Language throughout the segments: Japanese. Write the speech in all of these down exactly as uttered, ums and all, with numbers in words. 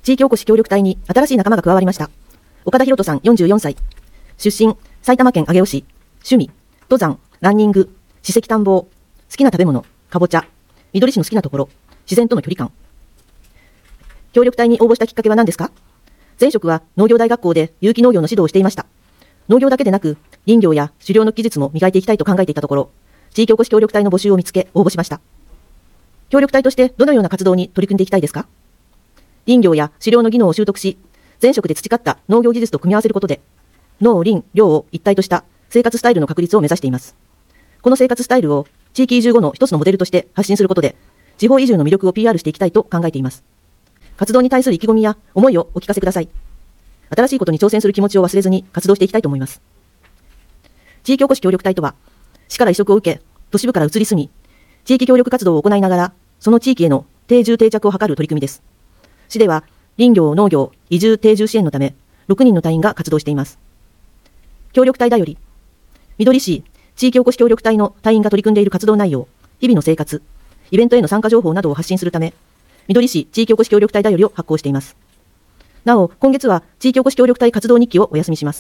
地域おこし協力隊に新しい仲間が加わりました。岡田博人さんよんじゅうよんさい。出身、埼玉県上尾市。趣味、登山、ランニング、史跡探訪。好きな食べ物、かぼちゃ。みどり市の好きなところ、自然との距離感。協力隊に応募したきっかけは何ですか？前職は農業大学校で有機農業の指導をしていました。農業だけでなく、林業や狩猟の技術も磨いていきたいと考えていたところ、地域おこし協力隊の募集を見つけ応募しました。協力隊としてどのような活動に取り組んでいきたいですか？林業や狩猟の技能を習得し、前職で培った農業技術と組み合わせることで、農林漁を一体とした生活スタイルの確立を目指しています。この生活スタイルを地域移住後の一つのモデルとして発信することで、地方移住の魅力を ピーアール していきたいと考えています。活動に対する意気込みや思いをお聞かせください。新しいことに挑戦する気持ちを忘れずに活動していきたいと思います。地域おこし協力隊とは、市から委嘱を受け、都市部から移り住み、地域協力活動を行いながら、その地域への定住定着を図る取り組みです。市では、林業、農業、移住定住支援のため、ろくにんの隊員が活動しています。協力隊だより、みどり市地域おこし協力隊の隊員が取り組んでいる活動内容、日々の生活、イベントへの参加情報などを発信するため、みどり市地域おこし協力隊だよりを発行しています。なお、今月は地域おこし協力隊活動日記をお休みします。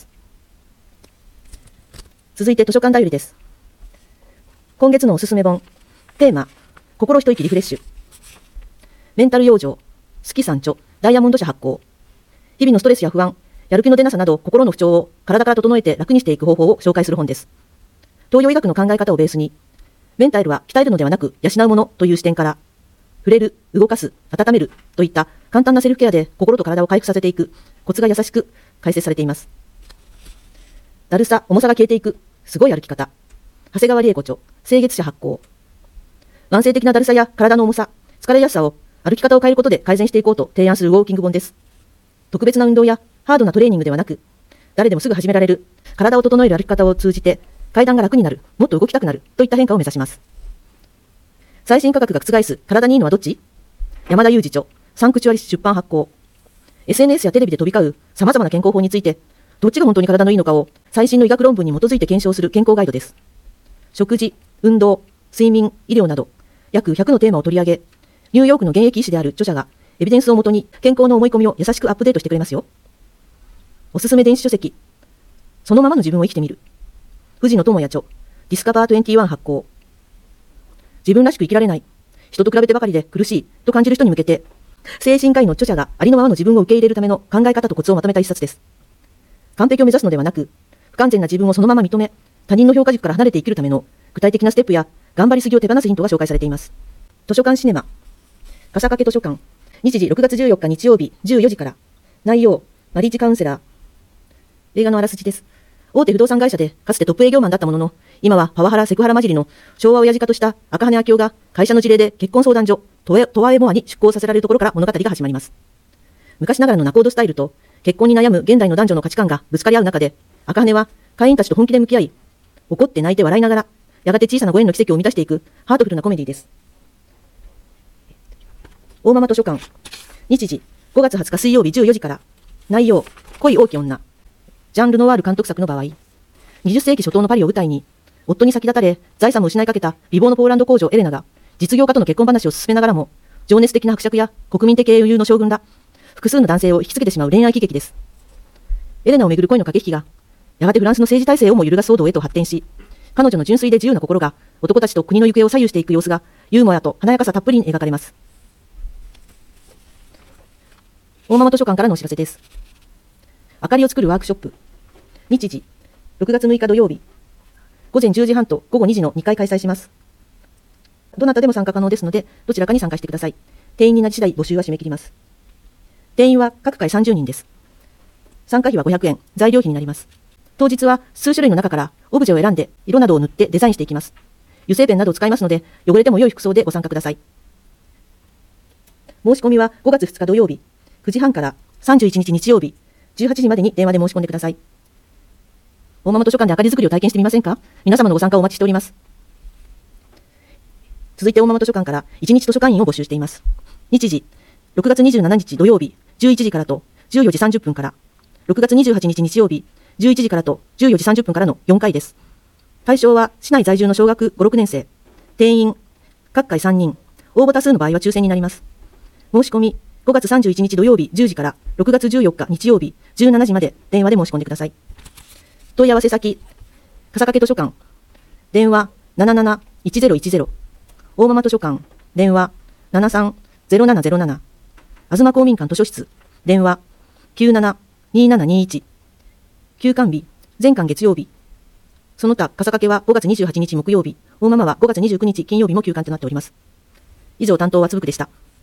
続いて図書館だよりです。今月のおすすめ本、テーマ、心一息リフレッシュ。メンタル養生、好き三著、ダイヤモンド社発行。日々のストレスや不安、やる気の出なさなど心の不調を体から整えて楽にしていく方法を紹介する本です。東洋医学の考え方をベースに、メンタルは鍛えるのではなく養うものという視点から、触れる、動かす、温めるといった簡単なセルフケアで心と体を回復させていくコツが優しく解説されています。だるさ、重さが消えていく、すごい歩き方。長谷川理恵子著、清月社発行。慢性的なだるさや体の重さ、疲れやすさを歩き方を変えることで改善していこうと提案するウォーキング本です。特別な運動やハードなトレーニングではなく、誰でもすぐ始められる、体を整える歩き方を通じて、階段が楽になる、もっと動きたくなるといった変化を目指します。最新価格が覆す体にいいのはどっち？山田裕二著、サンクチュアリ出版発行。エスエヌエス やテレビで飛び交う様々な健康法について、どっちが本当に体のいいのかを最新の医学論文に基づいて検証する健康ガイドです。食事、運動、睡眠、医療など、約ひゃくのテーマを取り上げ、ニューヨークの現役医師である著者がエビデンスをもとに健康の思い込みを優しくアップデートしてくれますよ。おすすめ電子書籍、そのままの自分を生きてみる。藤野智也著、ディスカバーにじゅういち発行。自分らしく生きられない、人と比べてばかりで苦しいと感じる人に向けて、精神科医の著者がありのままの自分を受け入れるための考え方とコツをまとめた一冊です。完璧を目指すのではなく、不完全な自分をそのまま認め、他人の評価軸から離れて生きるための具体的なステップや頑張りすぎを手放すヒントが紹介されています。図書館シネマ、笠掛図書館、日時ろくがつじゅうよっか日曜日じゅうよじから。内容、マリッジカウンセラー。映画のあらすじです。大手不動産会社でかつてトップ営業マンだったものの、今はパワハラセクハラ混じりの昭和親父化とした赤羽明夫が会社の事例で結婚相談所トワトワエモアに出向させられるところから物語が始まります。昔ながらの仲人スタイルと結婚に悩む現代の男女の価値観がぶつかり合う中で、赤羽は会員たちと本気で向き合い、怒って泣いて笑いながら、やがて小さなご縁の奇跡を生み出していくハートフルなコメディです。大ママ図書館、日時ごがつはつか水曜日じゅうよじから。内容、恋多き女。ジャン・ルノワール監督作の場合、にじゅっせいき初頭のパリを舞台に、夫に先立たれ、財産も失いかけた美貌のポーランド工女エレナが、実業家との結婚話を進めながらも、情熱的な伯爵や国民的英雄の将軍ら、複数の男性を引きつけてしまう恋愛喜劇です。エレナをめぐる恋の駆け引きが、やがてフランスの政治体制をも揺るがす騒動へと発展し、彼女の純粋で自由な心が、男たちと国の行方を左右していく様子が、ユーモアと華やかさたっぷりに描かれます。大ママ図書館からのお知らせです。明かりを作るワークショップ。日時、ろくがつむいか土曜日。午前じゅうじはんと午後にじのにかい開催します。どなたでも参加可能ですので、どちらかに参加してください。定員になり次第募集は締め切ります。定員は各回さんじゅうにんです。参加費はごひゃくえん、材料費になります。当日は数種類の中からオブジェを選んで色などを塗ってデザインしていきます。油性ペンなどを使いますので、汚れても良い服装でご参加ください。申し込みはごがつふつか土曜日、くじはんからさんじゅういちにち日曜日、じゅうはちじまでに電話で申し込んでください。大ママ図書館で明かり作りを体験してみませんか？皆様のご参加をお待ちしております。続いて大ママ図書館からいちにち図書館員を募集しています。日時、ろくがつにじゅうしちにち土曜日、じゅういちじからとじゅうよじさんじゅっぷんから、ろくがつにじゅうはちにち日曜日、じゅういちじからとじゅうよじさんじゅっぷんからのよんかいです。対象は市内在住の小学ご、ろくねんせい。定員、各回さんにん。応募多数の場合は抽選になります。申し込み、 ごがつさんじゅういちにち土曜日じゅうじからろくがつじゅうよっか日曜日じゅうしちじまで電話で申し込んでください。問い合わせ先、笠掛図書館、電話なななないちゼロいちゼロ、大間々図書館、電話ななさんゼロななゼロなな、東公民館図書室、電話きゅうななにーななにーいち、休館日、全館月曜日。その他、笠掛はごがつにじゅうはちにち木曜日、大間々はごがつにじゅうくにち金曜日も休館となっております。以上、担当はつぶくでした。